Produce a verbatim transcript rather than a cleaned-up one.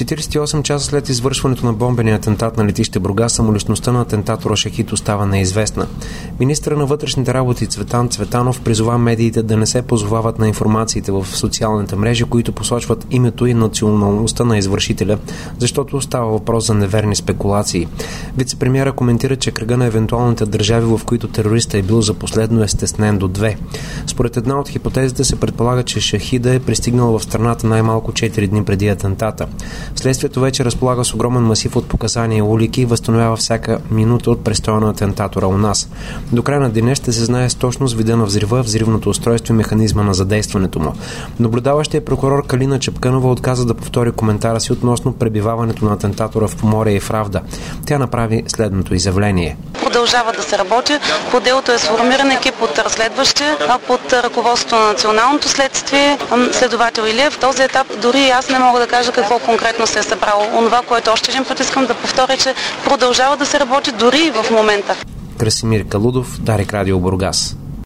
четиридесет и осем часа след извършването на бомбения атентат на летище Бургас, самоличността на атентатора Шахид остава неизвестна. Министърът на вътрешните работи Цветан Цветанов призова медиите да не се позовават на информациите в социалните мрежи, които посочват името и националността на извършителя, защото става въпрос за неверни спекулации. Вицепремиера коментира, че кръга на евентуалните държави, в които терористът е бил за последно, е стеснен до две. Според една от хипотезите се предполага, че Шахида е пристигнал в страната най-малко четири дни преди атентата. Следствието вече разполага с огромен масив от показания и улики и възстановява всяка минута от престоя на атентатора у нас. До края на деня ще се знае с точност вида на взрива, взривното устройство и механизма на задействането му. Наблюдаващият прокурор Калина Чепкънова отказа да повтори коментара си относно пребиваването на атентатора в Поморие и в Равда. Тя направи следното изявление. Продължава да се работи. По делото е сформиран екип от разследващи, под ръководството на националното следствие, следовател Илиев. В този етап дори аз не мога да кажа какво конкретно се е събрало. Онова, което още един път искам да повторя, че продължава да се работи дори и в момента. Красимир Калудов, Дарик Радио Бургас.